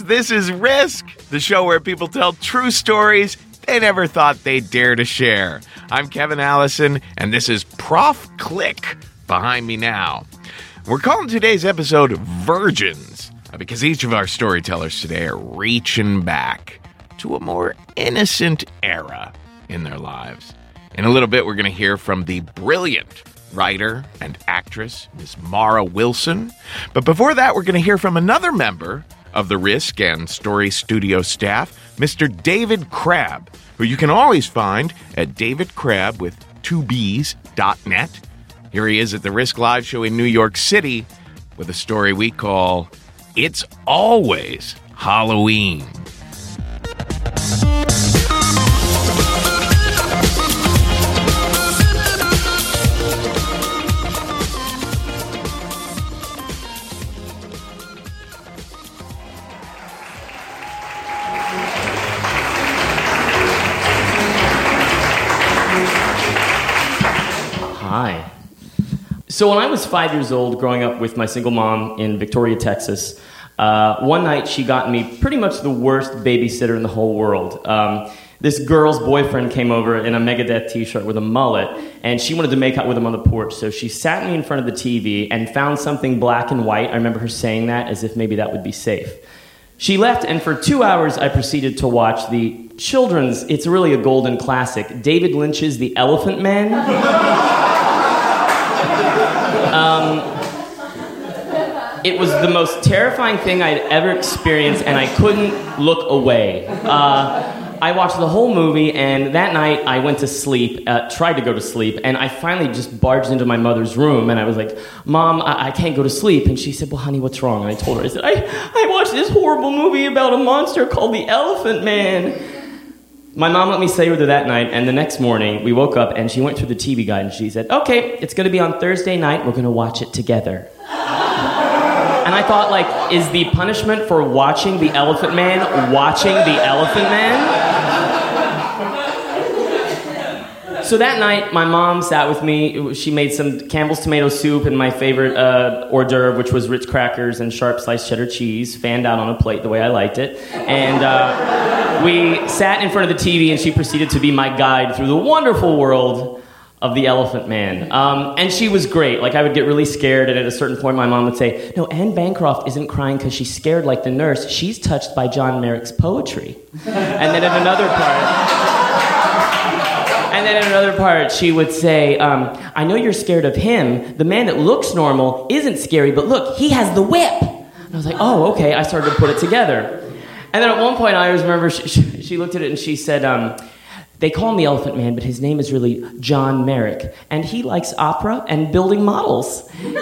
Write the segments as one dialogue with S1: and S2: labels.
S1: This is Risk, the show where people tell true stories they never thought they'd dare to share. I'm Kevin Allison, and this is Prof Click behind me now. We're calling today's episode Virgins, because each of our storytellers today are reaching back to a more innocent era in their lives. In a little bit, we're going to hear from the brilliant writer and actress, Miss Mara Wilson. But before that, we're going to hear from another member of the Risk and Story Studio staff, Mr. David Crabb, who you can always find at davidcrabb.net. Here he is at the Risk Live Show in New York City with a story we call It's Always Halloween.
S2: Hi. So when I was 5 years old, growing up with my single mom in Victoria, Texas, one night she got me pretty much the worst babysitter in the whole world. This girl's boyfriend came over in a Megadeth t-shirt with a mullet, and she wanted to make out with him on the porch. So she sat me in front of the TV and found something black and white. I remember her saying that as if maybe that would be safe. She left, and for 2 hours I proceeded to watch the children's, it's really a golden classic, David Lynch's The Elephant Man. It was the most terrifying thing I'd ever experienced, and I couldn't look away. I watched the whole movie, and that night I went to sleep, tried to go to sleep, and I finally just barged into my mother's room, and I was like, Mom, I can't go to sleep. And she said, well, honey, what's wrong? And I told her, I said, I watched this horrible movie about a monster called The Elephant Man. My mom let me stay with her that night, and the next morning we woke up, and she went through the TV guide, and she said, okay, it's going to be on Thursday night, we're going to watch it together. And I thought, like, is the punishment for watching The Elephant Man watching The Elephant Man? So that night, my mom sat with me. She made some Campbell's tomato soup and my favorite hors d'oeuvre, which was Ritz crackers and sharp sliced cheddar cheese, fanned out on a plate the way I liked it. And we sat in front of the TV, and she proceeded to be my guide through the wonderful world of The Elephant Man. And she was great. Like, I would get really scared, and at a certain point my mom would say, no, Anne Bancroft isn't crying because she's scared like the nurse. She's touched by John Merrick's poetry. And then at another part, she would say, I know you're scared of him. The man that looks normal isn't scary, but look, he has the whip. And I was like, oh, okay. I started to put it together. And then at one point, I always remember she looked at it and she said, they call him the Elephant Man, but his name is really John Merrick. And he likes opera and building models.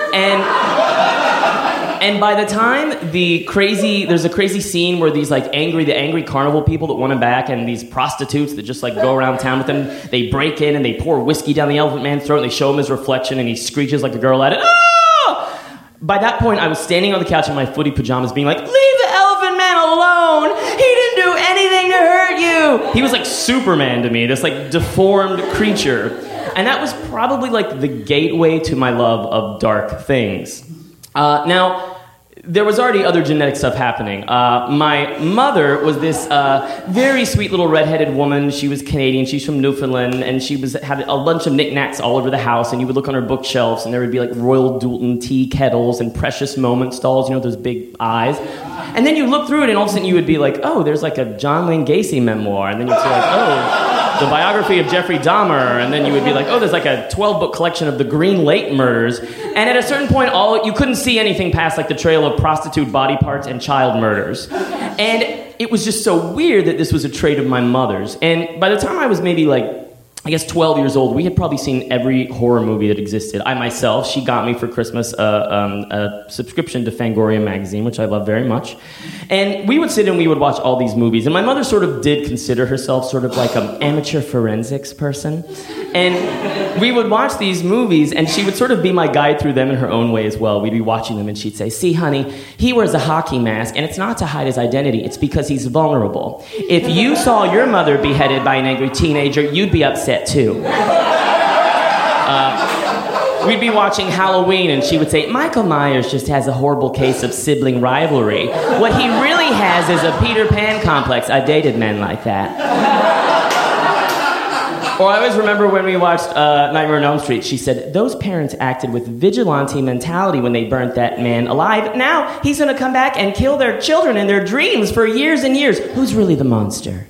S2: And by the time there's a crazy scene where these the angry carnival people that want him back, and these prostitutes that just go around town with him, they break in and they pour whiskey down the Elephant Man's throat, and they show him his reflection, and he screeches like a girl at it. Ah! By that point, I was standing on the couch in my footy pajamas being like, leave the Elephant Man alone! He didn't do anything to hurt you! He was like Superman to me, this deformed creature. And that was probably the gateway to my love of dark things. Now, there was already other genetic stuff happening. My mother was this very sweet little redheaded woman. She was Canadian. She's from Newfoundland, and she had a bunch of knickknacks all over the house. And you would look on her bookshelves, and there would be Royal Doulton tea kettles and Precious Moments dolls. Those big eyes. And then you look through it, and all of a sudden you would be like, oh, there's a John Wayne Gacy memoir. And then you'd say oh, the biography of Jeffrey Dahmer. And then you would be like, oh, there's a 12-book collection of the Green Lake murders. And at a certain point, you couldn't see anything past the trail of prostitute body parts and child murders. And it was just so weird that this was a trait of my mother's. And by the time I was maybe 12 years old, we had probably seen every horror movie that existed. I myself, she got me for Christmas a subscription to Fangoria magazine, which I love very much. And we would sit and we would watch all these movies. And my mother sort of did consider herself sort of an amateur forensics person. And we would watch these movies, and she would sort of be my guide through them in her own way as well. We'd be watching them, and she'd say, see, honey, he wears a hockey mask, and it's not to hide his identity. It's because he's vulnerable. If you saw your mother beheaded by an angry teenager, you'd be upset too. we'd be watching Halloween, and she would say, Michael Myers just has a horrible case of sibling rivalry. What he really has is a Peter Pan complex. I've dated men like that. Or I always remember when we watched Nightmare on Elm Street, she said, those parents acted with vigilante mentality when they burnt that man alive. Now he's going to come back and kill their children in their dreams for years and years. Who's really the monster?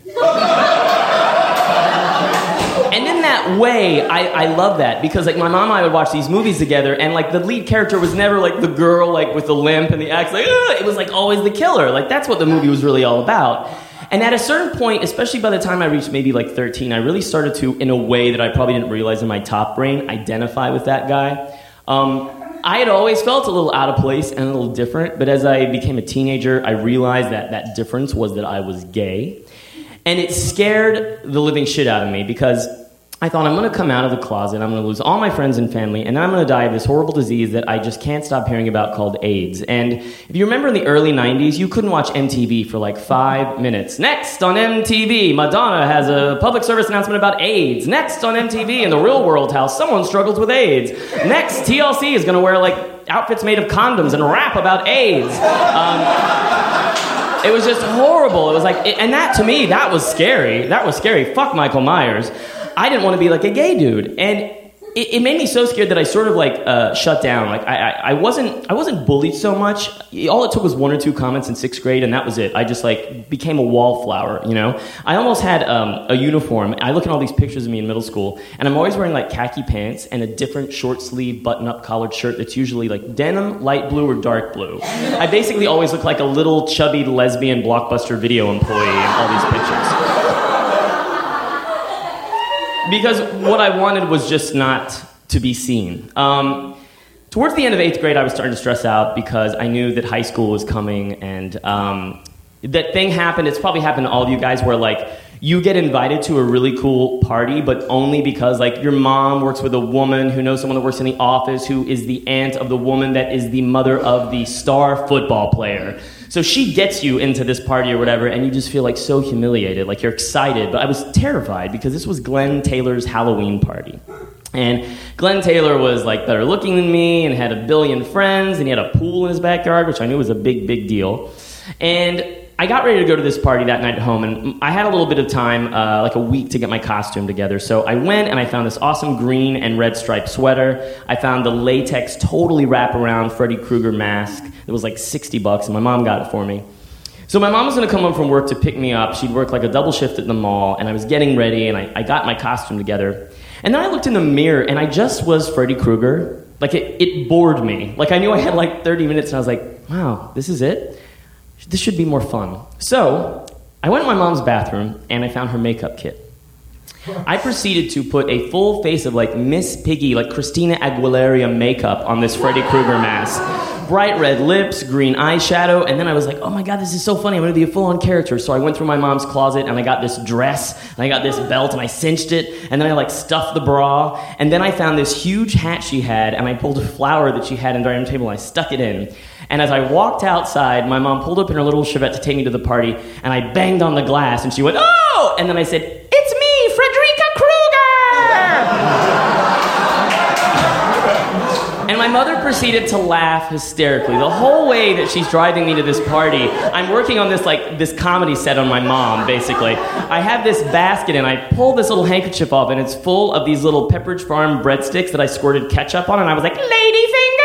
S2: And in that way, I love that, because like my mom and I would watch these movies together, and like the lead character was never like the girl like with the limp and the axe, like, ugh! It was like always the killer. Like that's what the movie was really all about. And at a certain point, especially by the time I reached maybe like 13, I really started to, in a way that I probably didn't realize in my top brain, identify with that guy. I had always felt a little out of place and a little different, but as I became a teenager, I realized that that difference was that I was gay. And it scared the living shit out of me, because I thought, I'm going to come out of the closet, I'm going to lose all my friends and family, and then I'm going to die of this horrible disease that I just can't stop hearing about called AIDS. And if you remember in the early 90s, you couldn't watch MTV for like 5 minutes. Next on MTV, Madonna has a public service announcement about AIDS. Next on MTV, in the real world house, someone struggles with AIDS. Next, TLC is going to wear like outfits made of condoms and rap about AIDS. It was just horrible. It was like, and that to me, that was scary. That was scary. Fuck Michael Myers. I didn't want to be like a gay dude, and it made me so scared that I sort of like shut down. Like I wasn't bullied so much. All it took was 1 or 2 comments in 6th grade, and that was it. I just like became a wallflower, you know. I almost had a uniform. I look at all these pictures of me in middle school, and I'm always wearing like khaki pants and a different short sleeve button-up collared shirt that's usually like denim, light blue, or dark blue. I basically always look like a little chubby lesbian Blockbuster Video employee in all these pictures. Because what I wanted was just not to be seen. Towards the end of 8th grade, I was starting to stress out because I knew that high school was coming, and that thing happened. It's probably happened to all of you guys where like you get invited to a really cool party, but only because like your mom works with a woman who knows someone that works in the office who is the aunt of the woman that is the mother of the star football player. So she gets you into this party or whatever, and you just feel like so humiliated, like you're excited. But I was terrified because this was Glenn Taylor's Halloween party. And Glenn Taylor was like better looking than me and had a billion friends, and he had a pool in his backyard, which I knew was a big, big deal. And I got ready to go to this party that night at home, and I had a little bit of time, like a week, to get my costume together. So I went and I found this awesome green and red striped sweater. I found the latex, totally wraparound Freddy Krueger mask. It was like $60, and my mom got it for me. So my mom was going to come home from work to pick me up. She'd work like a double shift at the mall, and I was getting ready, and I got my costume together. And then I looked in the mirror, and I just was Freddy Krueger. Like, it bored me. Like, I knew I had like 30 minutes, and I was like, wow, this is it? This should be more fun. So I went to my mom's bathroom, and I found her makeup kit. I proceeded to put a full face of like Miss Piggy, like Christina Aguilera makeup on this Freddy Krueger mask. Bright red lips, green eyeshadow, and then I was like, oh my god, this is so funny, I'm going to be a full-on character. So I went through my mom's closet, and I got this dress, and I got this belt, and I cinched it, and then I like stuffed the bra, and then I found this huge hat she had, and I pulled a flower that she had under the table, and I stuck it in. And as I walked outside, my mom pulled up in her little Chevette to take me to the party, and I banged on the glass, and she went, oh! And then I said, it's me, Frederica Krueger! And my mother proceeded to laugh hysterically. The whole way that she's driving me to this party, I'm working on this comedy set on my mom, basically. I have this basket, and I pull this little handkerchief off, and it's full of these little Pepperidge Farm breadsticks that I squirted ketchup on, and I was like, lady fingers!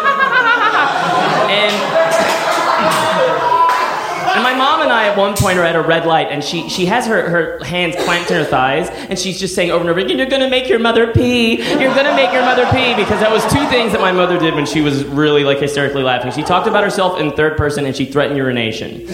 S2: And my mom and I at one point are at a red light, and she has her hands clamped to her thighs, and she's just saying over and over again, you're going to make your mother pee. You're going to make your mother pee. Because that was 2 things that my mother did when she was really like hysterically laughing. She talked about herself in third person, and she threatened urination.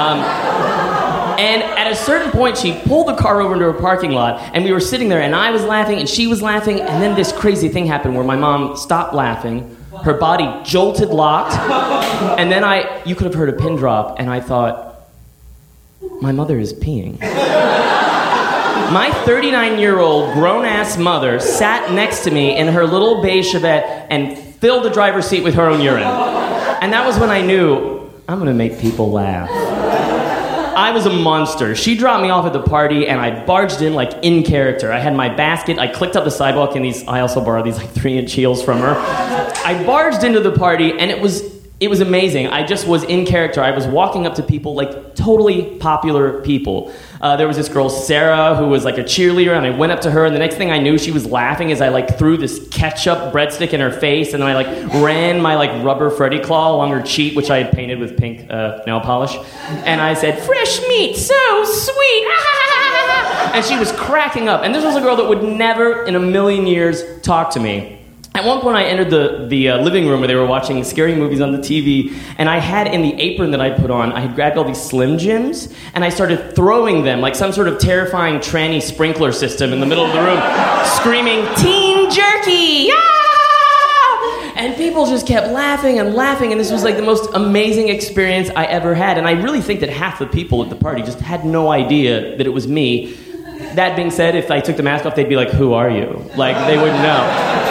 S2: And at a certain point, she pulled the car over into a parking lot, and we were sitting there, and I was laughing, and she was laughing, and then this crazy thing happened where my mom stopped laughing. Her body jolted locked, and then you could have heard a pin drop, and I thought, my mother is peeing. My 39-year-old grown-ass mother sat next to me in her little beige Chevette and filled the driver's seat with her own urine. And that was when I knew, I'm going to make people laugh. I was a monster. She dropped me off at the party, and I barged in like in character. I had my basket. I clicked up the sidewalk in these. I also borrowed these like 3-inch heels from her. I barged into the party, and it was amazing. I just was in character. I was walking up to people, like totally popular people. There was this girl, Sarah, who was like a cheerleader, and I went up to her, and the next thing I knew, she was laughing as I like threw this ketchup breadstick in her face, and then I like ran my like rubber Freddy claw along her cheek, which I had painted with pink nail polish, and I said, "Fresh meat, so sweet!" And she was cracking up. And this was a girl that would never in a million years talk to me. At one point, I entered the living room where they were watching scary movies on the TV, and I had in the apron that I put on, I had grabbed all these Slim Jims, and I started throwing them like some sort of terrifying tranny sprinkler system in the middle of the room, screaming, "Teen jerky! Ah!" And people just kept laughing, and this was like the most amazing experience I ever had. And I really think that half the people at the party just had no idea that it was me. That being said, if I took the mask off, they'd be like, "Who are you?" Like, they wouldn't know.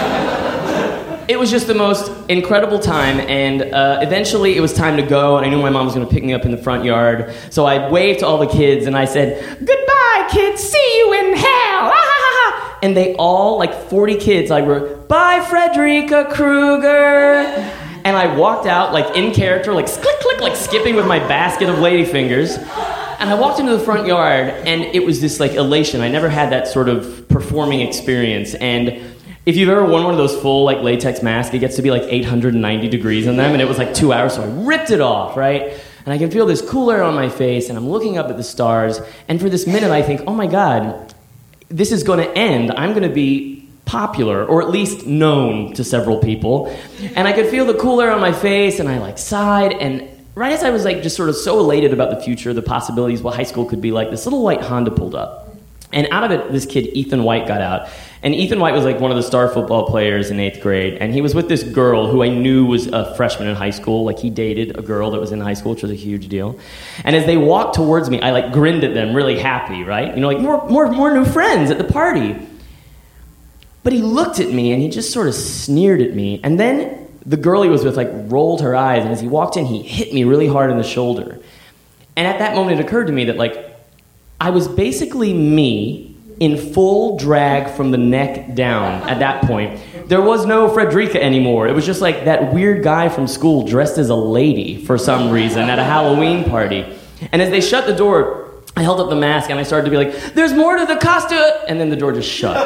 S2: It was just the most incredible time, and eventually it was time to go, and I knew my mom was going to pick me up in the front yard. So I waved to all the kids, and I said, "Goodbye, kids, see you in hell!" And they all, like 40 kids, like were, "Bye, Frederica Krueger!" And I walked out, like in character, like click, click, like skipping with my basket of ladyfingers. And I walked into the front yard, and it was this like elation. I never had that sort of performing experience, and if you've ever worn one of those full like latex masks, it gets to be like 890 degrees in them, and it was like 2 hours, so I ripped it off, right? And I can feel this cool air on my face, and I'm looking up at the stars, and for this minute I think, oh my God, this is going to end. I'm going to be popular, or at least known to several people. And I could feel the cool air on my face, and I like sighed, and right as I was like just sort of so elated about the future, the possibilities, what high school could be like, this little white Honda pulled up. And out of it, this kid, Ethan White, got out. And Ethan White was like one of the star football players in 8th grade. And he was with this girl who I knew was a freshman in high school. Like, he dated a girl that was in high school, which was a huge deal. And as they walked towards me, I like grinned at them, really happy, right? You know, like more new friends at the party. But he looked at me and he just sort of sneered at me. And then the girl he was with like rolled her eyes. And as he walked in, he hit me really hard in the shoulder. And at that moment, it occurred to me that like, I was basically me in full drag from the neck down at that point. There was no Frederica anymore. It was just like that weird guy from school dressed as a lady for some reason at a Halloween party. And as they shut the door, I held up the mask and I started to be like, "There's more to the costume!" And then the door just shut.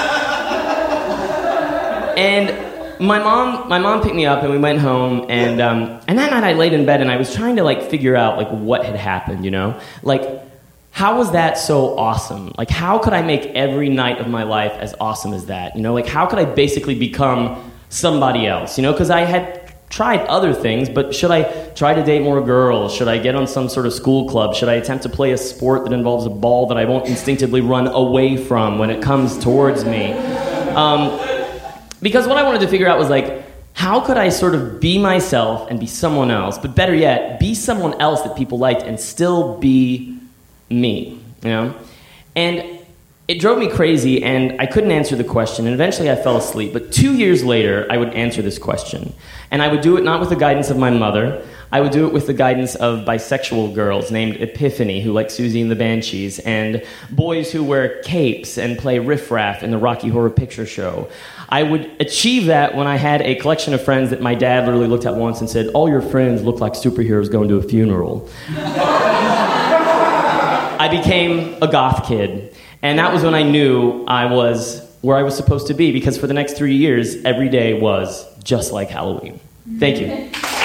S2: And my mom picked me up and we went home, and that night I laid in bed and I was trying to like figure out like what had happened, you know? Like, how was that so awesome? Like, how could I make every night of my life as awesome as that? You know, like, how could I basically become somebody else? You know, because I had tried other things, but should I try to date more girls? Should I get on some sort of school club? Should I attempt to play a sport that involves a ball that I won't instinctively run away from when it comes towards me? Because what I wanted to figure out was, like, how could I sort of be myself and be someone else? But better yet, be someone else that people liked and still be me, you know? And it drove me crazy, and I couldn't answer the question, and eventually I fell asleep. But 2 years later, I would answer this question. And I would do it not with the guidance of my mother. I would do it with the guidance of bisexual girls named Epiphany, who like Susie and the Banshees, and boys who wear capes and play riffraff in the Rocky Horror Picture Show. I would achieve that when I had a collection of friends that my dad literally looked at once and said, "All your friends look like superheroes going to a funeral." I became a goth kid, and that was when I knew I was where I was supposed to be, because for the next 3 years, every day was just like Halloween. Thank you.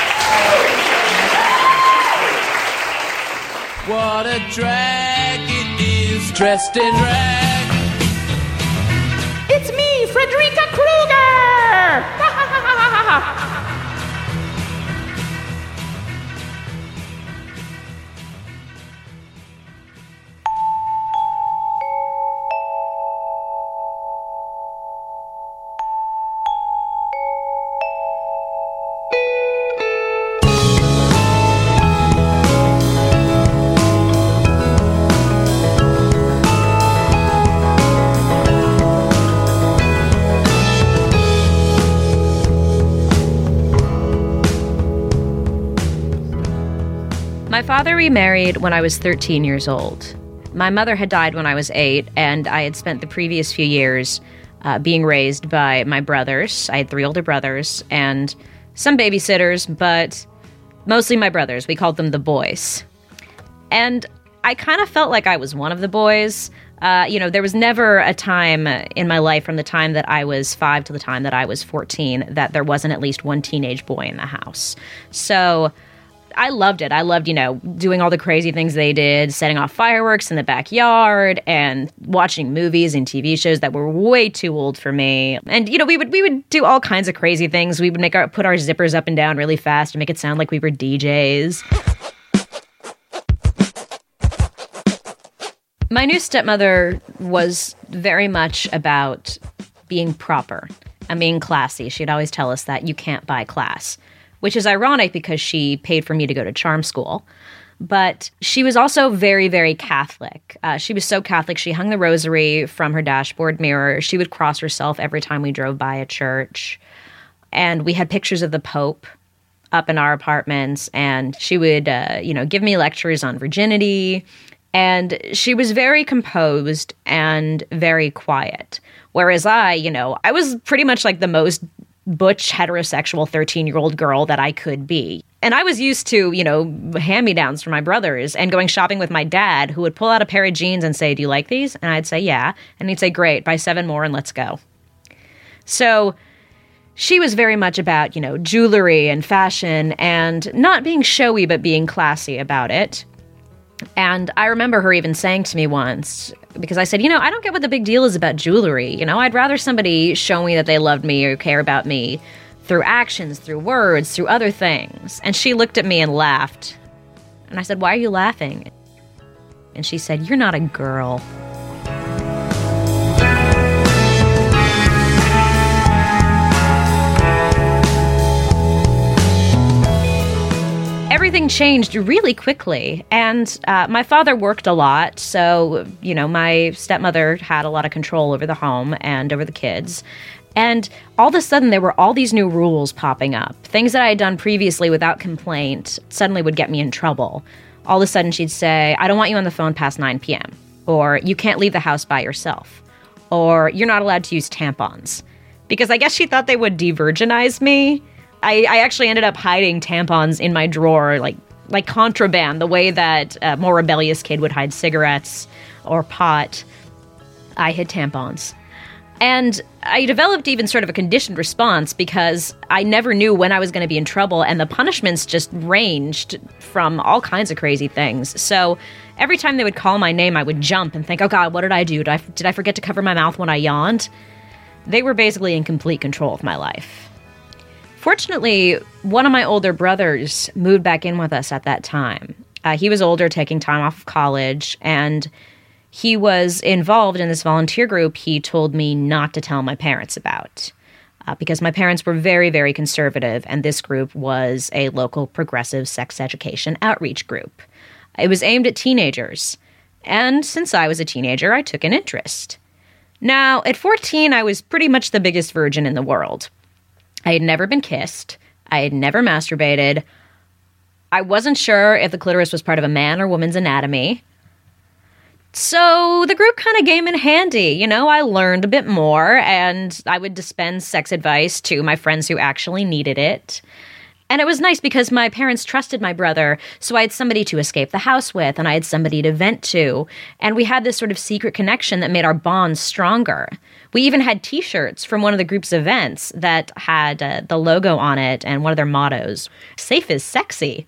S3: What a drag it is, dressed in rag.
S4: It's me, Frederica Krueger!
S5: father remarried when I was 13 years old. My mother had died when I was 8, and I had spent the previous few years being raised by my brothers. I had 3 older brothers and some babysitters, but mostly my brothers. We called them the boys. And I kind of felt like I was one of the boys. There was never a time in my life from the time that I was 5 to the time that I was 14 that there wasn't at least one teenage boy in the house. So I loved it. I loved, doing all the crazy things they did, setting off fireworks in the backyard and watching movies and TV shows that were way too old for me. And, we would do all kinds of crazy things. We would put our zippers up and down really fast to make it sound like we were DJs. My new stepmother was very much about being proper and being classy. She'd always tell us that you can't buy class, which is ironic because she paid for me to go to charm school. But she was also very, very Catholic. She was so Catholic, she hung the rosary from her dashboard mirror. She would cross herself every time we drove by a church. And we had pictures of the Pope up in our apartments. And she would, give me lectures on virginity. And she was very composed and very quiet. Whereas I was pretty much like the most butch, heterosexual 13-year-old girl that I could be. And I was used to, hand-me-downs from my brothers and going shopping with my dad, who would pull out a pair of jeans and say, "Do you like these?" And I'd say, "Yeah." And he'd say, "Great, buy 7 more and let's go." So she was very much about, jewelry and fashion and not being showy, but being classy about it. And I remember her even saying to me once, because I said, I don't get what the big deal is about jewelry. I'd rather somebody show me that they loved me or care about me through actions, through words, through other things. And she looked at me and laughed. And I said, "Why are you laughing?" And she said, "You're not a girl." Everything changed really quickly, and my father worked a lot, so, my stepmother had a lot of control over the home and over the kids, and all of a sudden there were all these new rules popping up. Things that I had done previously without complaint suddenly would get me in trouble. All of a sudden she'd say, "I don't want you on the phone past 9 p.m., or "You can't leave the house by yourself," or "You're not allowed to use tampons," because I guess she thought they would de-virginize me. I actually ended up hiding tampons in my drawer, like contraband, the way that a more rebellious kid would hide cigarettes or pot. I hid tampons. And I developed even sort of a conditioned response because I never knew when I was going to be in trouble, and the punishments just ranged from all kinds of crazy things. So every time they would call my name, I would jump and think, "Oh God, what did I do? Did I forget to cover my mouth when I yawned?" They were basically in complete control of my life. Fortunately, one of my older brothers moved back in with us at that time. He was older, taking time off of college, and he was involved in this volunteer group he told me not to tell my parents about, because my parents were very, very conservative, and this group was a local progressive sex education outreach group. It was aimed at teenagers, and since I was a teenager, I took an interest. Now, at 14, I was pretty much the biggest virgin in the world. I had never been kissed. I had never masturbated. I wasn't sure if the clitoris was part of a man or woman's anatomy. So the group kind of came in handy. I learned a bit more, and I would dispense sex advice to my friends who actually needed it. And it was nice because my parents trusted my brother, so I had somebody to escape the house with, and I had somebody to vent to. And we had this sort of secret connection that made our bond stronger. We even had T-shirts from one of the group's events that had the logo on it and one of their mottos, "Safe is sexy."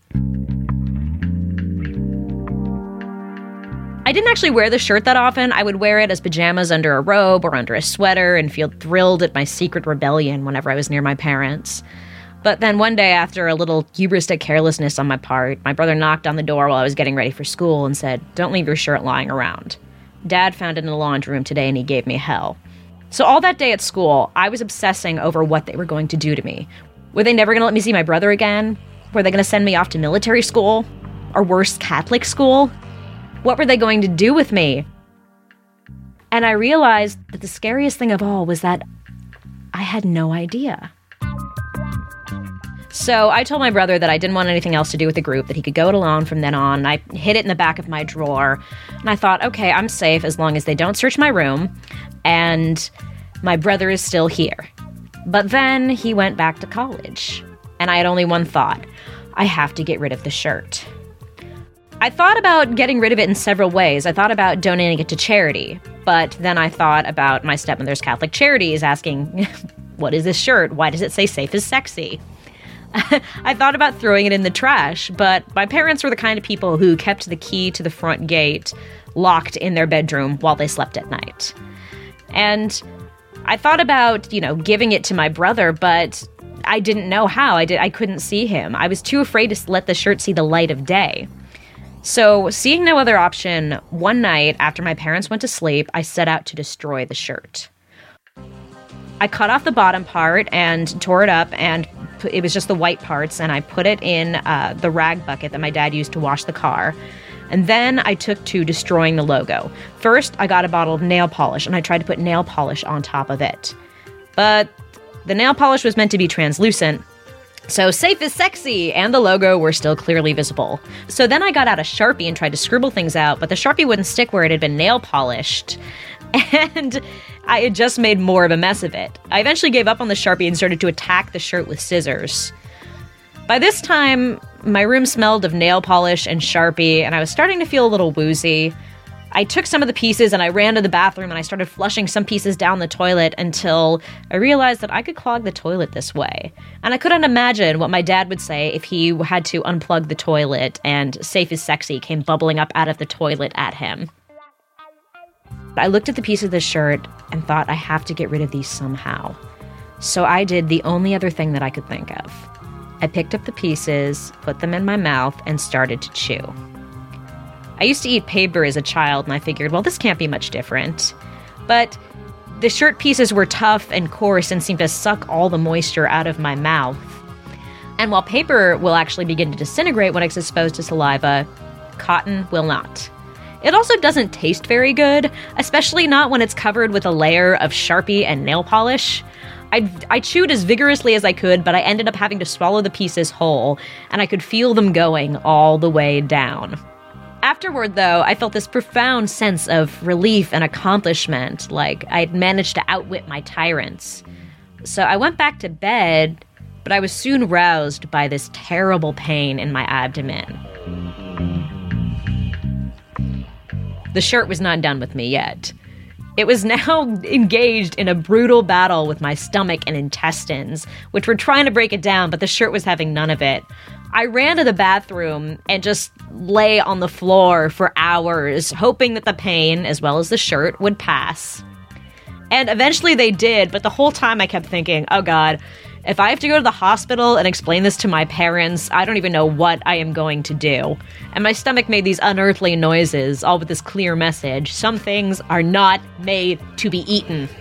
S5: I didn't actually wear the shirt that often. I would wear it as pajamas under a robe or under a sweater and feel thrilled at my secret rebellion whenever I was near my parents. But then one day, after a little hubristic carelessness on my part, my brother knocked on the door while I was getting ready for school and said, "Don't leave your shirt lying around. Dad found it in the laundry room today and he gave me hell." So all that day at school, I was obsessing over what they were going to do to me. Were they never going to let me see my brother again? Were they going to send me off to military school? Or worse, Catholic school? What were they going to do with me? And I realized that the scariest thing of all was that I had no idea. So I told my brother that I didn't want anything else to do with the group, that he could go it alone from then on. I hid it in the back of my drawer, and I thought, okay, I'm safe as long as they don't search my room, and my brother is still here. But then he went back to college, and I had only one thought. I have to get rid of the shirt. I thought about getting rid of it in several ways. I thought about donating it to charity, but then I thought about my stepmother's Catholic Charities asking, what is this shirt? Why does it say safe is sexy? I thought about throwing it in the trash, but my parents were the kind of people who kept the key to the front gate locked in their bedroom while they slept at night. And I thought about, giving it to my brother, but I didn't know how. I couldn't see him. I was too afraid to let the shirt see the light of day. So, seeing no other option, one night after my parents went to sleep, I set out to destroy the shirt. I cut off the bottom part and tore it up, and it was just the white parts, and I put it in the rag bucket that my dad used to wash the car. And then I took to destroying the logo. First, I got a bottle of nail polish, and I tried to put nail polish on top of it. But the nail polish was meant to be translucent, so safe is sexy, and the logo were still clearly visible. So then I got out a Sharpie and tried to scribble things out, but the Sharpie wouldn't stick where it had been nail polished. And I had just made more of a mess of it. I eventually gave up on the Sharpie and started to attack the shirt with scissors. By this time, my room smelled of nail polish and Sharpie, and I was starting to feel a little woozy. I took some of the pieces and I ran to the bathroom and I started flushing some pieces down the toilet until I realized that I could clog the toilet this way. And I couldn't imagine what my dad would say if he had to unplug the toilet and Safe is Sexy came bubbling up out of the toilet at him. I looked at the piece of the shirt and thought, I have to get rid of these somehow. So I did the only other thing that I could think of. I picked up the pieces, put them in my mouth, and started to chew. I used to eat paper as a child, and I figured, well, this can't be much different. But the shirt pieces were tough and coarse and seemed to suck all the moisture out of my mouth. And while paper will actually begin to disintegrate when it's exposed to saliva, cotton will not. It also doesn't taste very good, especially not when it's covered with a layer of Sharpie and nail polish. I chewed as vigorously as I could, but I ended up having to swallow the pieces whole, and I could feel them going all the way down. Afterward, though, I felt this profound sense of relief and accomplishment, like I'd managed to outwit my tyrants. So I went back to bed, but I was soon roused by this terrible pain in my abdomen. The shirt was not done with me yet. It was now engaged in a brutal battle with my stomach and intestines, which were trying to break it down, but the shirt was having none of it. I ran to the bathroom and just lay on the floor for hours, hoping that the pain, as well as the shirt, would pass. And eventually they did, but the whole time I kept thinking, oh God, if I have to go to the hospital and explain this to my parents, I don't even know what I am going to do. And my stomach made these unearthly noises, all with this clear message. Some things are not made to be eaten.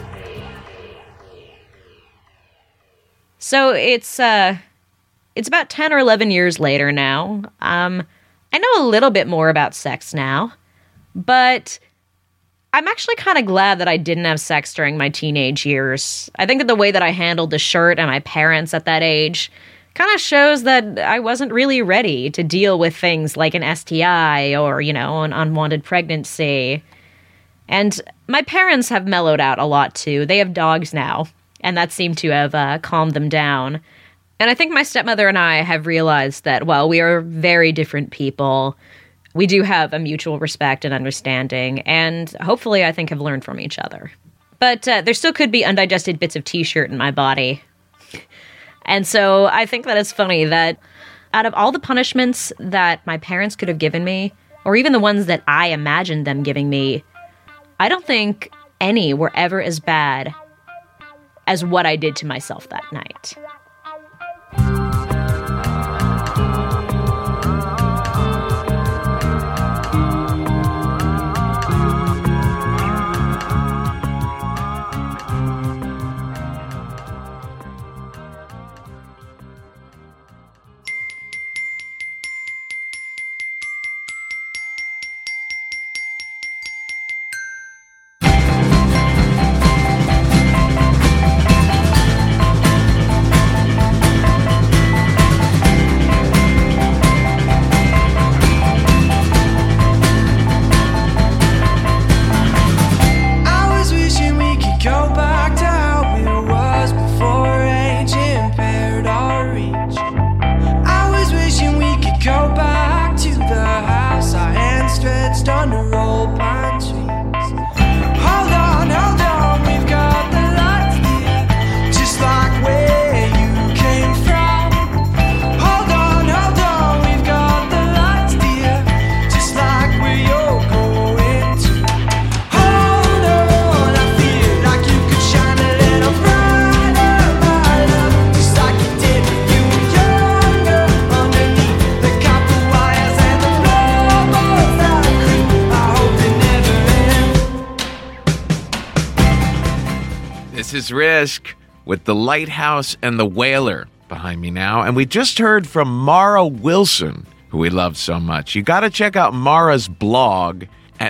S5: So it's about 10 or 11 years later now. I know a little bit more about sex now, but I'm actually kind of glad that I didn't have sex during my teenage years. I think that the way that I handled the shirt and my parents at that age kind of shows that I wasn't really ready to deal with things like an STI or, an unwanted pregnancy. And my parents have mellowed out a lot too. They have dogs now, and that seemed to have calmed them down. And I think my stepmother and I have realized that, well, we are very different people. We do have a mutual respect and understanding, and hopefully I think have learned from each other. But there still could be undigested bits of t-shirt in my body. And so I think that it's funny that out of all the punishments that my parents could have given me, or even the ones that I imagined them giving me, I don't think any were ever as bad as what I did to myself that night.
S6: under old pine trees. Hold on, we've got the lights there, just like where you came from. Hold on, we've got the lights there, just like where you're going to. Hold on, I feel like you could shine a little brighter, my love, just like you did when you were younger, underneath the copper wires and the floorboards that creep. I hope they never end.
S1: This is Risk with The Lighthouse and The Wailer behind me now. And we just heard from Mara Wilson, who we love so much. You got to check out Mara's blog at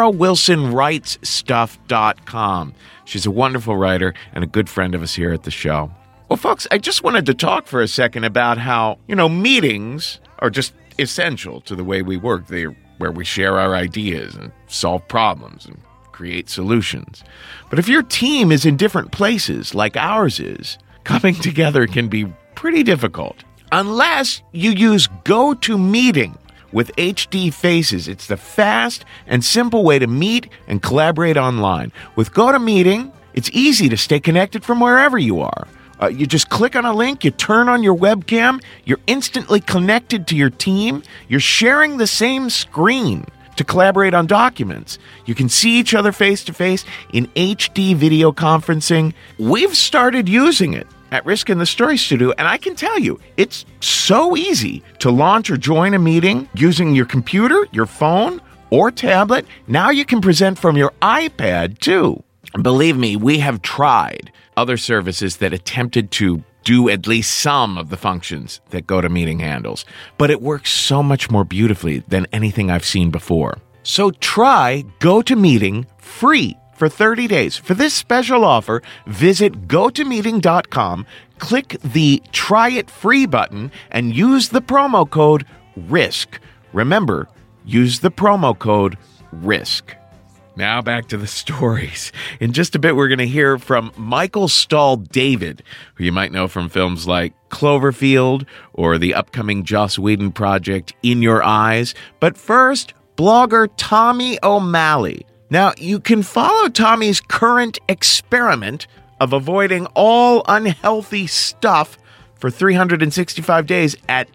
S1: marawilsonwritesstuff.com. She's a wonderful writer and a good friend of us here at the show. Well, folks, I just wanted to talk for a second about how, meetings are just essential to the way we work. They're where we share our ideas and solve problems and create solutions. But if your team is in different places, like ours is, coming together can be pretty difficult. Unless you use GoToMeeting with HD Faces. It's the fast and simple way to meet and collaborate online. With GoToMeeting, it's easy to stay connected from wherever you are. You just click on a link, you turn on your webcam, you're instantly connected to your team, you're sharing the same screen to collaborate on documents. You can see each other face to face in HD video conferencing. We've started using it at Risk in the Story Studio, and I can tell you, it's so easy to launch or join a meeting using your computer, your phone, or tablet. Now you can present from your iPad, too. And believe me, we have tried other services that attempted to do at least some of the functions that GoToMeeting handles, but it works so much more beautifully than anything I've seen before. So try GoToMeeting free for 30 days. For this special offer, visit GoToMeeting.com, click the Try It Free button, and use the promo code RISK. Remember, use the promo code RISK. Now back to the stories. In just a bit, we're going to hear from Michael Stahl-David, who you might know from films like Cloverfield or the upcoming Joss Whedon project In Your Eyes. But first, blogger Tommy O'Malley. Now, you can follow Tommy's current experiment of avoiding all unhealthy stuff for 365 days at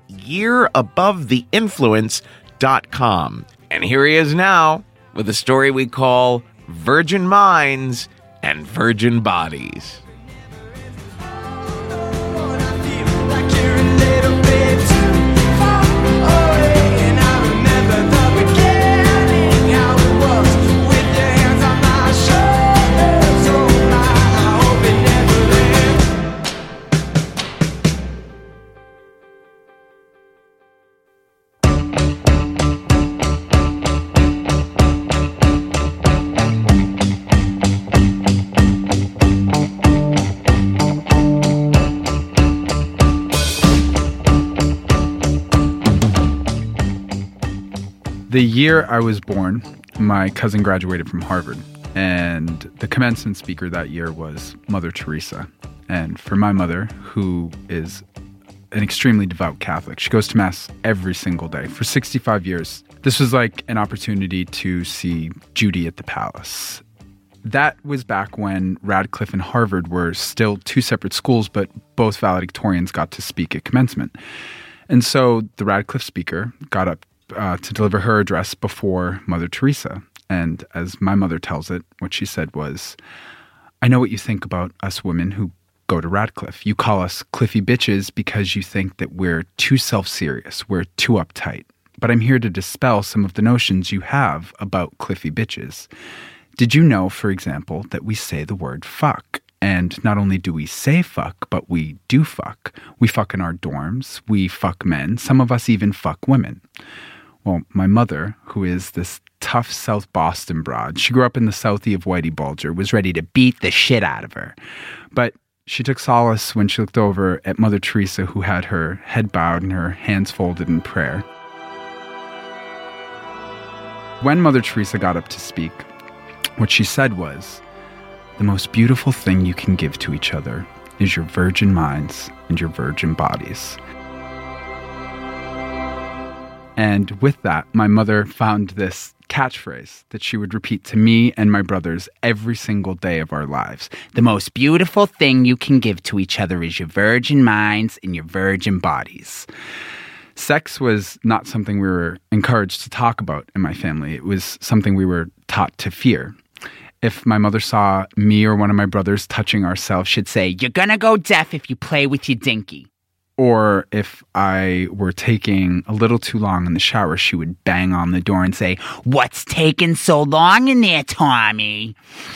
S1: yearabovetheinfluence.com. And here he is now with a story we call Virgin Minds and Virgin Bodies.
S7: The year I was born, my cousin graduated from Harvard, and the commencement speaker that year was Mother Teresa. And for my mother, who is an extremely devout Catholic, she goes to Mass every single day for 65 years. This was like an opportunity to see Judy at the Palace. That was back when Radcliffe and Harvard were still two separate schools, but both valedictorians got to speak at commencement. And so the Radcliffe speaker got up to deliver her address before Mother Teresa. And as my mother tells it, what she said was, "I know what you think about us women who go to Radcliffe. You call us Cliffy bitches because you think that we're too self-serious, we're too uptight. But I'm here to dispel some of the notions you have about Cliffy bitches. Did you know, for example, that we say the word fuck? And not only do we say fuck, but we do fuck. We fuck in our dorms, we fuck men, some of us even fuck women." Well, my mother, who is this tough South Boston broad, she grew up in the Southie of Whitey Bulger, was ready to beat the shit out of her. But she took solace when she looked over at Mother Teresa, who had her head bowed and her hands folded in prayer. When Mother Teresa got up to speak, what she said was, "The most beautiful thing you can give to each other is your virgin minds and your virgin bodies." And with that, my mother found this catchphrase that she would repeat to me and my brothers every single day of our lives.
S8: The most beautiful thing you can give to each other is your virgin minds and your virgin bodies.
S7: Sex was not something we were encouraged to talk about in my family. It was something we were taught to fear. If my mother saw me or one of my brothers touching ourselves, she'd say,
S8: You're gonna go deaf if you play with your dinky.
S7: or if I were taking a little too long in the shower, she would bang on the door and say,
S8: What's taking so long in there, Tommy?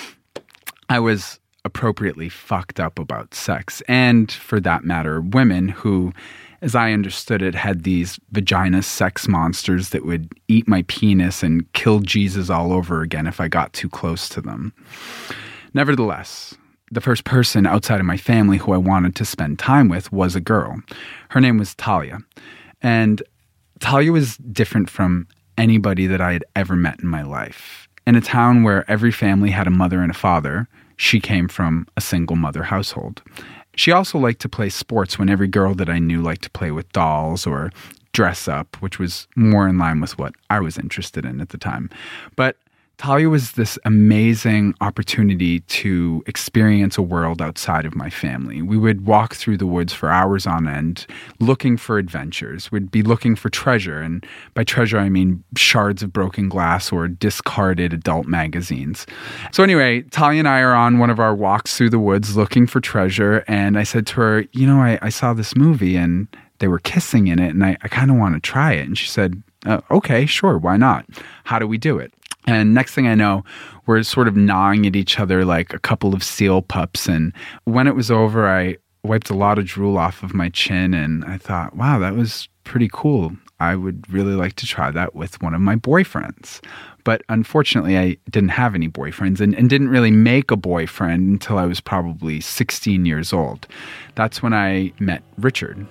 S7: I was appropriately fucked up about sex, and for that matter, women who, as I understood it, had these vagina sex monsters that would eat my penis and kill Jesus all over again if I got too close to them. Nevertheless, the first person outside of my family who I wanted to spend time with was a girl. Her name was Talia. And Talia was different from anybody that I had ever met in my life. In a town where every family had a mother and a father, she came from a single mother household. She also liked to play sports when every girl that I knew liked to play with dolls or dress up, which was more in line with what I was interested in at the time. But Talia was this amazing opportunity to experience a world outside of my family. We would walk through the woods for hours on end, looking for adventures. We'd be looking for treasure, and by treasure I mean shards of broken glass or discarded adult magazines. So anyway, Talia and I are on one of our walks through the woods looking for treasure, and I said to her, I saw this movie and they were kissing in it, and I kind of want to try it. And she said, okay, sure, why not? How do we do it? And next thing I know, we're sort of gnawing at each other like a couple of seal pups. And when it was over, I wiped a lot of drool off of my chin, and I thought, wow, that was pretty cool. I would really like to try that with one of my boyfriends. But unfortunately, I didn't have any boyfriends and didn't really make a boyfriend until I was probably 16 years old. That's when I met Richard.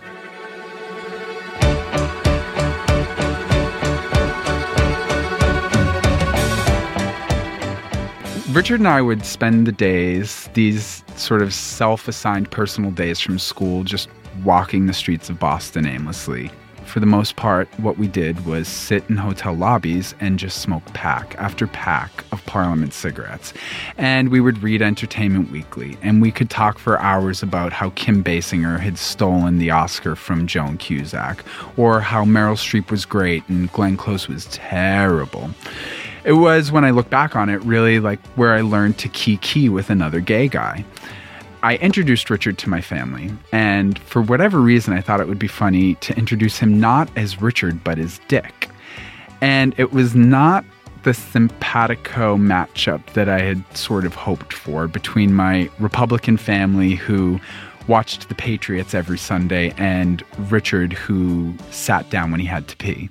S7: Richard and I would spend the days, these sort of self-assigned personal days from school, just walking the streets of Boston aimlessly. For the most part, what we did was sit in hotel lobbies and just smoke pack after pack of Parliament cigarettes. And we would read Entertainment Weekly, and we could talk for hours about how Kim Basinger had stolen the Oscar from Joan Cusack, or how Meryl Streep was great and Glenn Close was terrible. It was, when I look back on it, really like where I learned to kiki with another gay guy. I introduced Richard to my family, and for whatever reason, I thought it would be funny to introduce him not as Richard, but as Dick. And it was not the simpatico matchup that I had sort of hoped for between my Republican family who watched the Patriots every Sunday and Richard who sat down when he had to pee.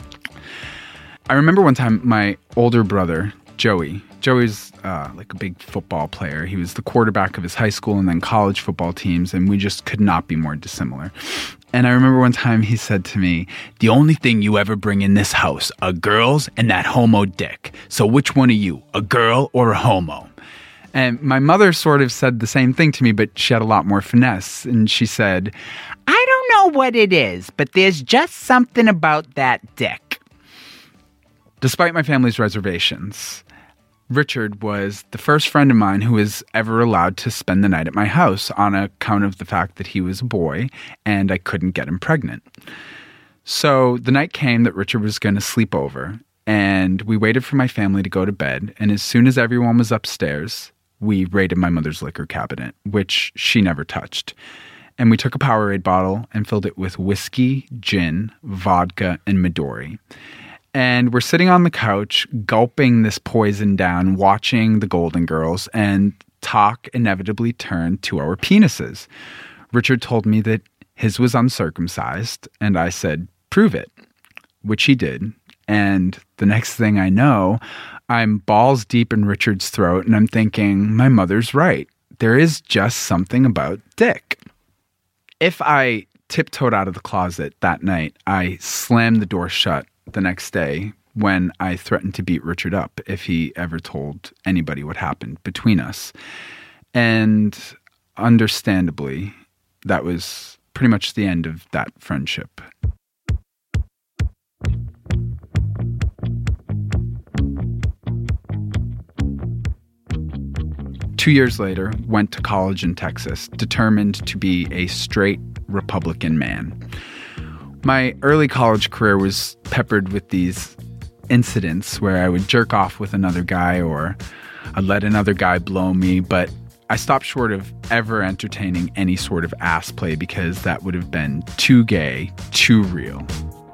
S7: I remember one time my older brother, Joey's like a big football player. He was the quarterback of his high school and then college football teams, and we just could not be more dissimilar. And I remember one time he said to me,
S8: The only thing you ever bring in this house are girls and that homo Dick. So which one are you, a girl or a homo?
S7: And my mother sort of said the same thing to me, but she had a lot more finesse. And she said,
S8: I don't know what it is, but there's just something about that Dick.
S7: Despite my family's reservations, Richard was the first friend of mine who was ever allowed to spend the night at my house on account of the fact that he was a boy and I couldn't get him pregnant. So the night came that Richard was going to sleep over, and we waited for my family to go to bed, and as soon as everyone was upstairs, we raided my mother's liquor cabinet, which she never touched. And we took a Powerade bottle and filled it with whiskey, gin, vodka, and Midori. And we're sitting on the couch, gulping this poison down, watching the Golden Girls, and talk inevitably turned to our penises. Richard told me that his was uncircumcised, and I said, prove it, which he did. And the next thing I know, I'm balls deep in Richard's throat, and I'm thinking, my mother's right. There is just something about Dick. If I tiptoed out of the closet that night, I slammed the door shut the next day when I threatened to beat Richard up if he ever told anybody what happened between us. And understandably, that was pretty much the end of that friendship. 2 years later, went to college in Texas, determined to be a straight Republican man. My early college career was peppered with these incidents where I would jerk off with another guy or I'd let another guy blow me, but I stopped short of ever entertaining any sort of ass play because that would have been too gay, too real.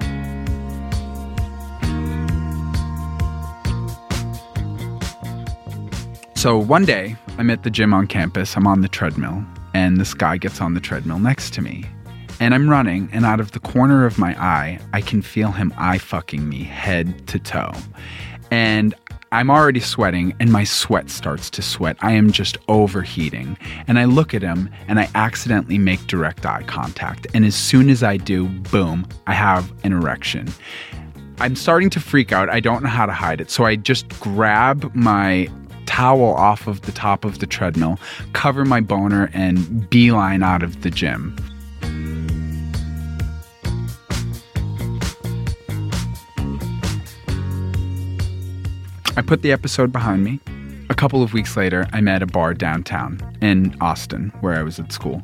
S7: So one day, I'm at the gym on campus, I'm on the treadmill, and this guy gets on the treadmill next to me. And I'm running, and out of the corner of my eye, I can feel him eye-fucking me head to toe. And I'm already sweating, and my sweat starts to sweat. I am just overheating. And I look at him, and I accidentally make direct eye contact. And as soon as I do, boom, I have an erection. I'm starting to freak out. I don't know how to hide it. So I just grab my towel off of the top of the treadmill, cover my boner, and beeline out of the gym. I put the episode behind me. A couple of weeks later, I'm at a bar downtown in Austin, where I was at school.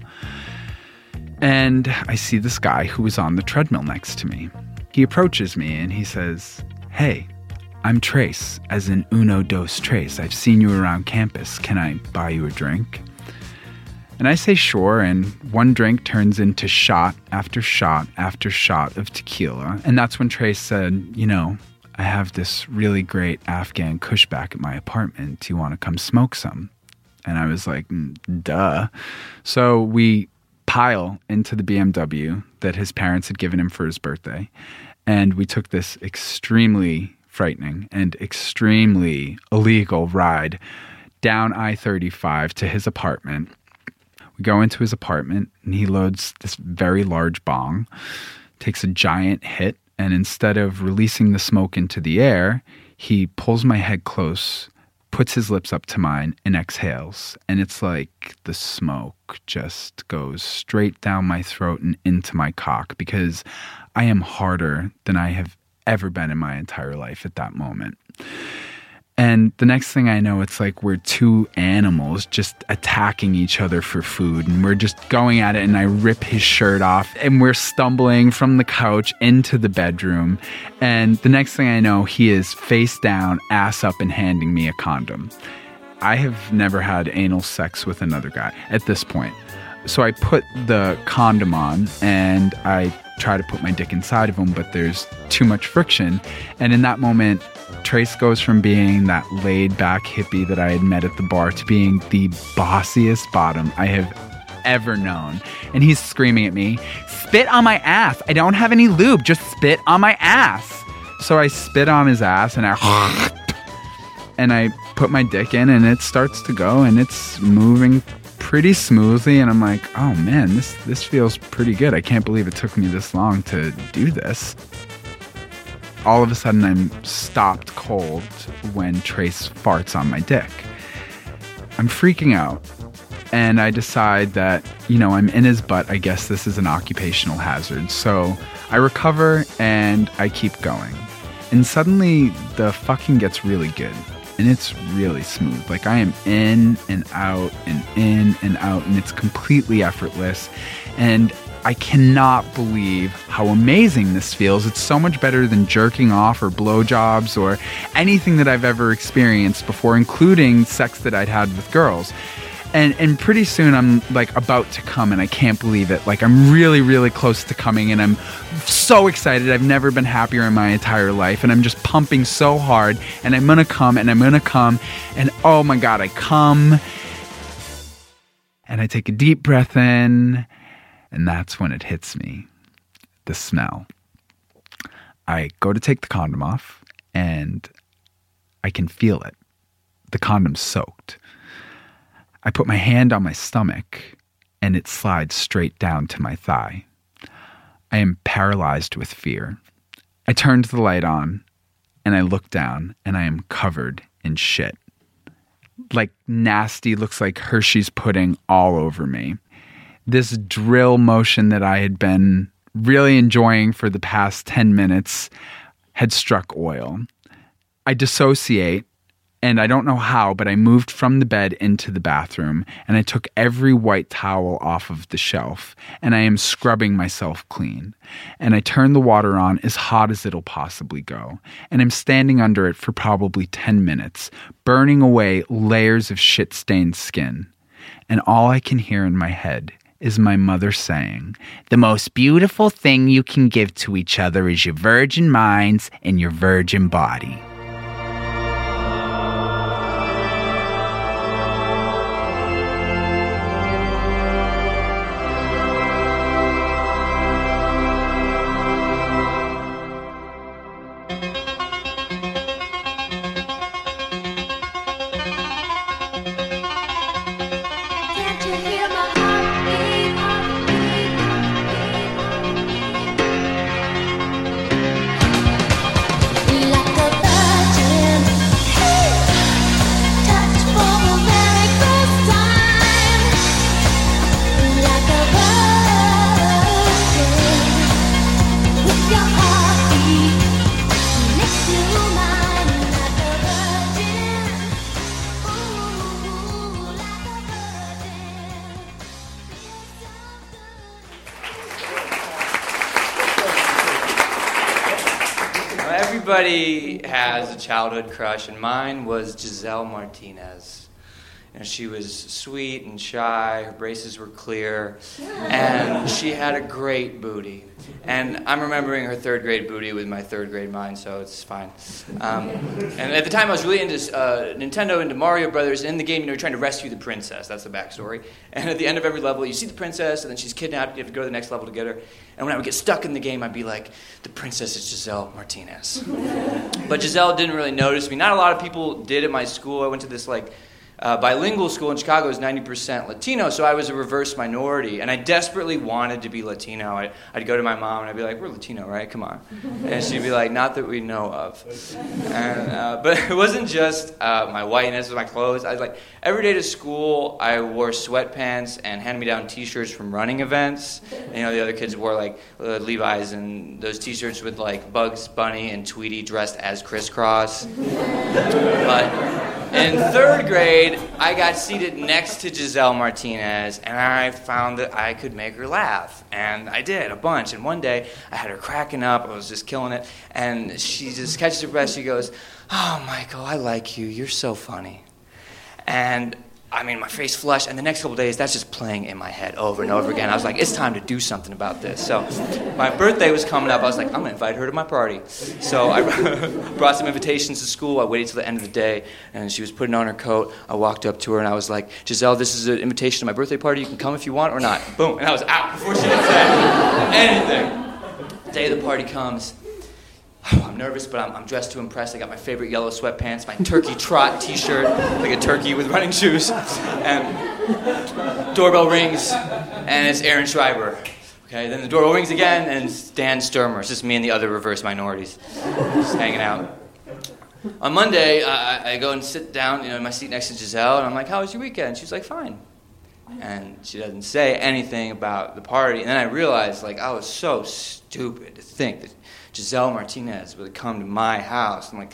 S7: And I see this guy who was on the treadmill next to me. He approaches me and he says, "Hey, I'm Trace, as in Uno Dos Trace. I've seen you around campus. Can I buy you a drink?" And I say sure, and one drink turns into shot after shot after shot of tequila. And that's when Trace said, "You know, I have this really great Afghan Kush back at my apartment. Do you want to come smoke some?" And I was like, duh. So we pile into the BMW that his parents had given him for his birthday. And we took this extremely frightening and extremely illegal ride down I-35 to his apartment. We go into his apartment and he loads this very large bong, takes a giant hit, and instead of releasing the smoke into the air, he pulls my head close, puts his lips up to mine, and exhales. And it's like the smoke just goes straight down my throat and into my cock because I am harder than I have ever been in my entire life at that moment. And the next thing I know, it's like we're two animals just attacking each other for food. And we're just going at it, and I rip his shirt off. And we're stumbling from the couch into the bedroom. And the next thing I know, he is face down, ass up, and handing me a condom. I have never had anal sex with another guy at this point. So I put the condom on, and I try to put my dick inside of him, but there's too much friction. And in that moment, Trace goes from being that laid-back hippie that I had met at the bar to being the bossiest bottom I have ever known. And he's screaming at me, "Spit on my ass. I don't have any lube. Just spit on my ass." So I spit on his ass, and I put my dick in, and it starts to go, and it's moving pretty smoothly. And I'm like, oh man, this feels pretty good. I can't believe it took me this long to do this. All of a sudden, I'm stopped cold when Trace farts on my dick. I'm freaking out, and I decide that, you know, I'm in his butt. I guess this is an occupational hazard. So I recover, and I keep going. And suddenly, the fucking gets really good, and it's really smooth. Like, I am in and out and in and out, and it's completely effortless. And I cannot believe how amazing this feels. It's so much better than jerking off or blowjobs or anything that I've ever experienced before, including sex that I'd had with girls. And pretty soon I'm like about to come, and I can't believe it. Like, I'm really, really close to coming, and I'm so excited. I've never been happier in my entire life, and I'm just pumping so hard, and I'm gonna come, and I'm gonna come, and oh my God, I come, and I take a deep breath in. And that's when it hits me, the smell. I go to take the condom off, and I can feel it. The condom's soaked. I put my hand on my stomach, and it slides straight down to my thigh. I am paralyzed with fear. I turn the light on, and I look down, and I am covered in shit. Like nasty, looks like Hershey's pudding all over me. This drill motion that I had been really enjoying for the past 10 minutes had struck oil. I dissociate, And I don't know how, but I moved from the bed into the bathroom, and I took every white towel off of the shelf, and I am scrubbing myself clean. And I turn the water on as hot as it'll possibly go, and I'm standing under it for probably 10 minutes, burning away layers of shit-stained skin. And all I can hear in my head is my mother saying, "The most beautiful thing you can give to each other is your virgin minds and your virgin body."
S9: Everybody has a childhood crush, and mine was Giselle Martinez. You know, she was sweet and shy, her braces were clear, and she had a great booty. And I'm remembering her third grade booty with my third grade mind, so it's fine. And at the time I was really into Nintendo, into Mario Brothers. In the game, you know, you're trying to rescue the princess. That's the backstory. And at the end of every level, you see the princess, and then she's kidnapped. You have to go to the next level to get her. And when I would get stuck in the game, I'd be like, the princess is Giselle Martinez. But Giselle didn't really notice me. Not a lot of people did at my school. I went to this, bilingual school in Chicago. Is 90% Latino, so I was a reverse minority, and I desperately wanted to be Latino. I'd go to my mom and I'd be like, "We're Latino, right? Come on," and she'd be like, "Not that we know of." And, but it wasn't just my whiteness with my clothes. Every day to school, I wore sweatpants and hand-me-down T-shirts from running events. And, you know, the other kids wore Levi's and those T-shirts with Bugs Bunny and Tweety dressed as Crisscross. But in third grade, I got seated next to Giselle Martinez, and I found that I could make her laugh. And I did, a bunch. And one day, I had her cracking up. I was just killing it. And she just catches her breath. She goes, "Oh, Michael, I like you. You're so funny." And I mean, my face flushed, and the next couple of days, that's just playing in my head over and over again. I was like, it's time to do something about this. So my birthday was coming up. I was like, I'm going to invite her to my party. So I brought some invitations to school. I waited till the end of the day, and she was putting on her coat. I walked up to her, and I was like, "Giselle, this is an invitation to my birthday party. You can come if you want or not." Boom. And I was out before she could say anything. The day the party comes, I'm nervous, but I'm dressed to impress. I got my favorite yellow sweatpants, my turkey trot T-shirt, like a turkey with running shoes. And doorbell rings, and it's Aaron Schreiber. Okay, then the doorbell rings again, and it's Dan Sturmer. It's just me and the other reverse minorities, just hanging out. On Monday, I go and sit down, in my seat next to Giselle, and I'm like, "How was your weekend?" She's like, "Fine." And she doesn't say anything about the party. And then I realized, I was so stupid to think that Giselle Martinez would come to my house. I'm like,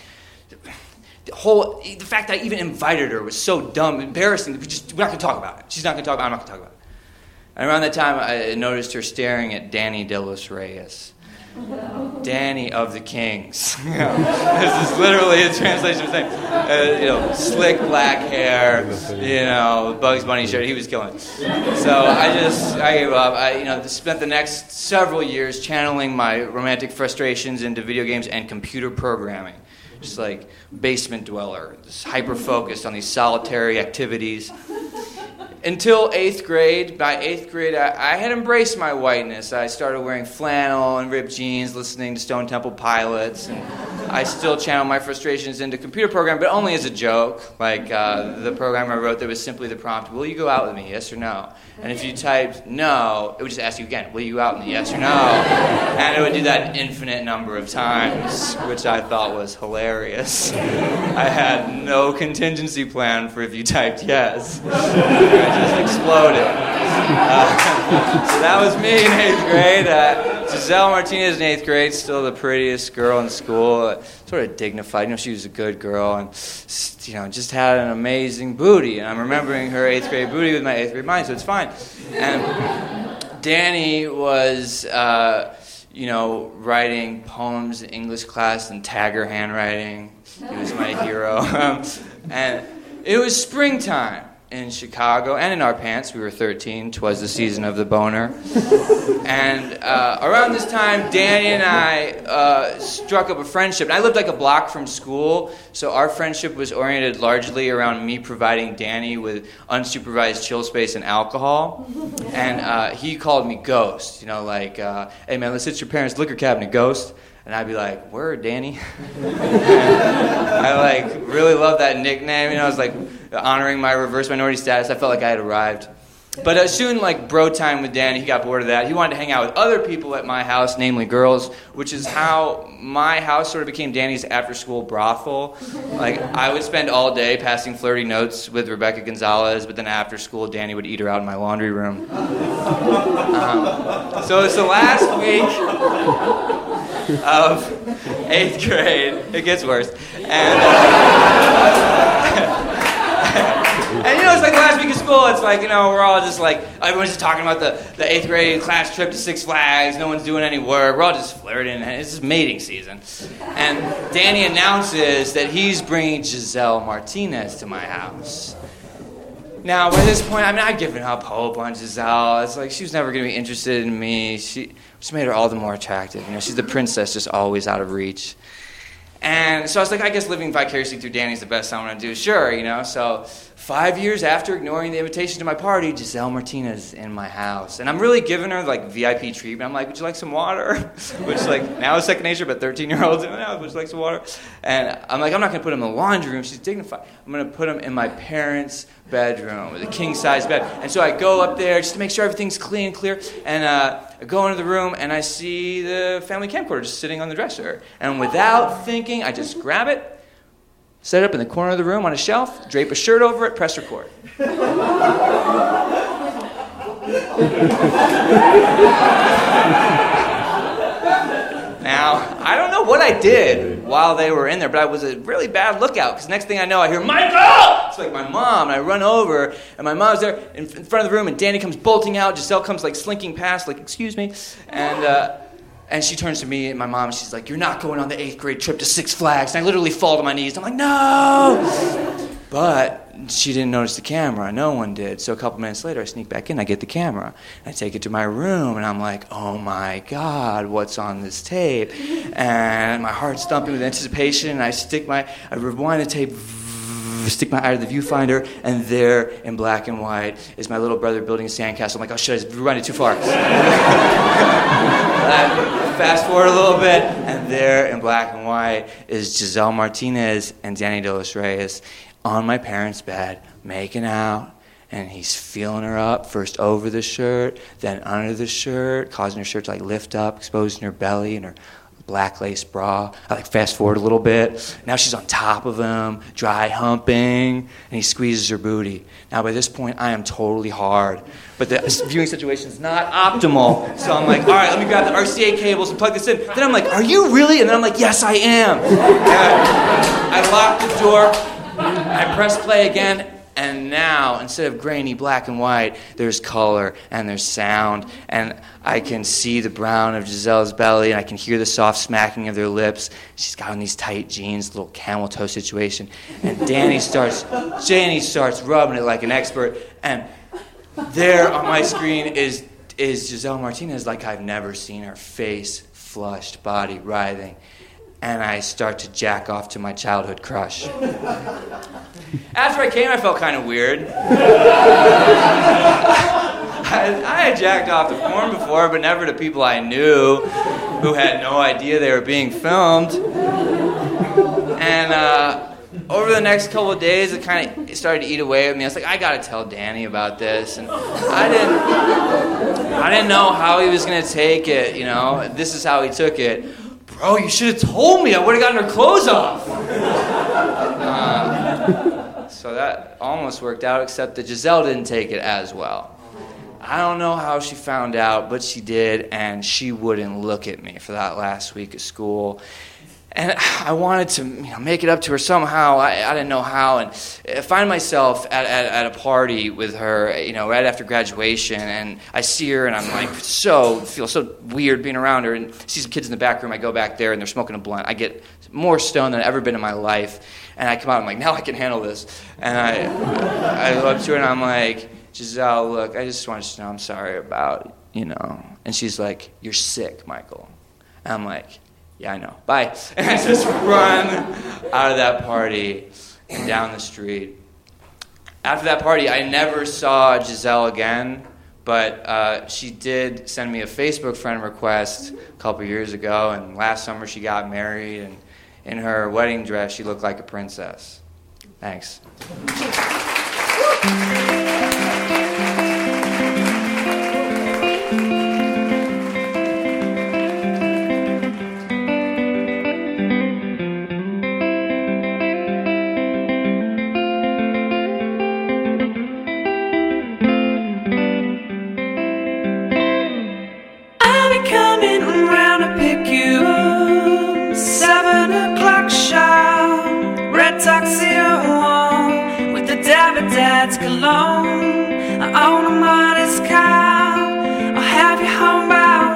S9: the fact that I even invited her was so dumb, embarrassing. We're not going to talk about it. She's not going to talk about it. I'm not going to talk about it. And around that time, I noticed her staring at Danny De Los Reyes. Danny of the Kings. This is literally a translation of saying, slick black hair, Bugs Bunny shirt. He was killing it. So I gave up. I spent the next several years channeling my romantic frustrations into video games and computer programming. Just like basement dweller, just hyper-focused on these solitary activities. Until 8th grade. By 8th grade, I had embraced my whiteness. I started wearing flannel and ripped jeans, listening to Stone Temple Pilots, and I still channel my frustrations into computer programming, but only as a joke. The program I wrote, there was simply the prompt, "Will you go out with me, yes or no?" And if you typed no, it would just ask you again, "Will you go out with me, yes or no?" And it would do that an infinite number of times, which I thought was hilarious. I had no contingency plan for if you typed yes. Just exploded. So that was me in 8th grade. Giselle Martinez in 8th grade, still the prettiest girl in school, sort of dignified. She was a good girl and, just had an amazing booty. And I'm remembering her 8th grade booty with my 8th grade mind, so it's fine. And Danny was, writing poems in English class in Tagger handwriting. He was my hero. And it was springtime in Chicago and in our pants. We were 13. 'Twas the season of the boner. And around this time, Danny and I struck up a friendship. And I lived like a block from school, so our friendship was oriented largely around me providing Danny with unsupervised chill space and alcohol. And he called me Ghost. Hey man, let's hit your parents' liquor cabinet, Ghost. And I'd be like, word, Danny. I really love that nickname. I was honoring my reverse minority status. I felt like I had arrived. But soon, bro time with Danny, he got bored of that. He wanted to hang out with other people at my house, namely girls, which is how my house sort of became Danny's after-school brothel. I would spend all day passing flirty notes with Rebecca Gonzalez, but then after school, Danny would eat her out in my laundry room. So it's the last week of 8th grade. It gets worse. And it's the last week of school. It's we're all just everyone's just talking about the 8th grade class trip to Six Flags. No one's doing any work. We're all just flirting. And it's just mating season. And Danny announces that he's bringing Giselle Martinez to my house. Now, by this point, I've given up hope on Giselle. It's she was never going to be interested in me. She made her all the more attractive. She's the princess, just always out of reach. And so I was I guess living vicariously through Danny's the best I'm going to do. Sure, So 5 years after ignoring the invitation to my party, Giselle Martinez in my house. And I'm really giving her, VIP treatment. I'm would you like some water? Which, now is second nature, but 13-year-olds, would you like some water? And I'm I'm not going to put him in the laundry room. She's dignified. I'm going to put him in my parents' bedroom with a king-size bed. And so I go up there just to make sure everything's clean and clear. And I go into the room, and I see the family camcorder just sitting on the dresser. And without thinking, I just grab it, set it up in the corner of the room on a shelf, drape a shirt over it, press record. Now, I don't know what I did while they were in there, but I was a really bad lookout, because next thing I know, I hear, Michael! It's my mom, and I run over, and my mom's there in front of the room, and Danny comes bolting out, Giselle comes slinking past, excuse me, and she turns to me and my mom, and she's you're not going on the 8th grade trip to Six Flags. And I literally fall to my knees. I'm no! But she didn't notice the camera. No one did. So a couple minutes later, I sneak back in. I get the camera. I take it to my room, and I'm oh, my God, what's on this tape? And my heart's thumping with anticipation, and I rewind the tape, stick my eye to the viewfinder, and there in black and white is my little brother building a sandcastle. I'm oh shit, I rewound it too far. Fast forward a little bit, and there in black and white is Giselle Martinez and Danny De Los Reyes on my parents' bed, making out, and he's feeling her up, first over the shirt, then under the shirt, causing her shirt to lift up, exposing her belly and her black lace bra. I fast forward a little bit. Now she's on top of him, dry humping, and he squeezes her booty. Now by this point, I am totally hard. But the viewing situation is not optimal. So I'm all right, let me grab the RCA cables and plug this in. Then I'm are you really? And then I'm yes, I am. I lock the door. I press play again. And now, instead of grainy black and white, there's color and there's sound. And I can see the brown of Giselle's belly, and I can hear the soft smacking of their lips. She's got on these tight jeans, little camel toe situation. And Danny starts rubbing it like an expert. And there on my screen is Giselle Martinez I've never seen her, face flushed, body writhing. And I start to jack off to my childhood crush. After I came, I felt kind of weird. I had jacked off to porn before, but never to people I knew who had no idea they were being filmed. And over the next couple of days, it kind of started to eat away at me. I was I gotta tell Danny about this. And I didn't know how he was gonna take it, This is how he took it. Bro, you should have told me. I would have gotten her clothes off. So that almost worked out, except that Giselle didn't take it as well. I don't know how she found out, but she did, and she wouldn't look at me for that last week of school. And I wanted to make it up to her somehow. I didn't know how. And I find myself at a party with her, right after graduation, and I see her, and I'm like, feel so weird being around her. And see some kids in the back room. I go back there, and they're smoking a blunt. I get more stoned than I've ever been in my life. And I come out, I'm like, now I can handle this. And I go up to her, and I'm like, Giselle, look, I just want you to know I'm sorry about, And she's like, you're sick, Michael. And I'm like, yeah, I know. Bye. And I just run out of that party and down the street. After that party, I never saw Giselle again, but she did send me a Facebook friend request a couple years ago, and last summer she got married, and in her wedding dress, she looked like a princess. Thanks.
S6: Dad's cologne. I own a modest car. I'll have you home by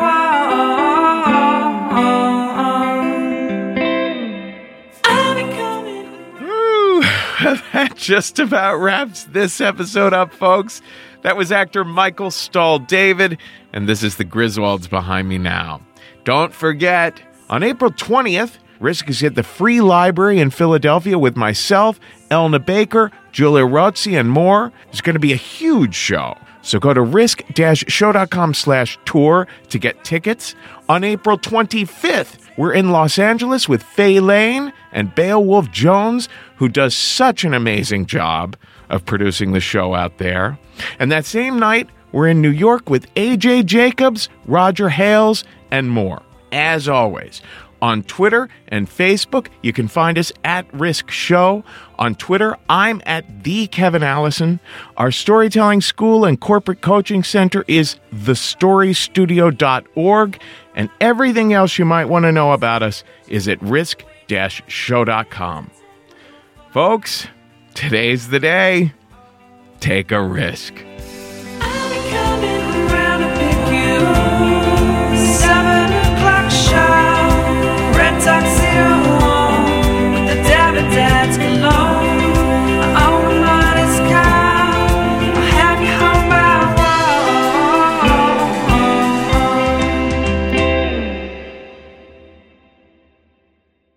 S6: one. I'll be coming.
S1: Ooh, that just about wraps this episode up, folks. That was actor Michael Stahl-David, and this is the Griswolds behind me now. Don't forget, on April 20th, Risk is at the Free Library in Philadelphia with myself, Elna Baker, Julia Rozzi, and more. It's going to be a huge show. So go to risk-show.com/tour to get tickets. On April 25th, we're in Los Angeles with Faye Lane and Beowulf Jones, who does such an amazing job of producing the show out there. And that same night, we're in New York with AJ Jacobs, Roger Hales, and more. As always, on Twitter and Facebook, you can find us at Risk Show. On Twitter, I'm at The Kevin Allison. Our storytelling school and corporate coaching center is thestorystudio.org. And everything else you might want to know about us is at risk-show.com. Folks, today's the day. Take a risk.
S6: I'll be coming around to pick you up. 7 o'clock sharp. Red tuxedo with the Dad's cologne. I own a modest car. I'll have you home by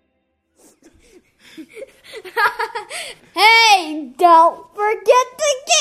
S10: one. Hey, don't forget the game.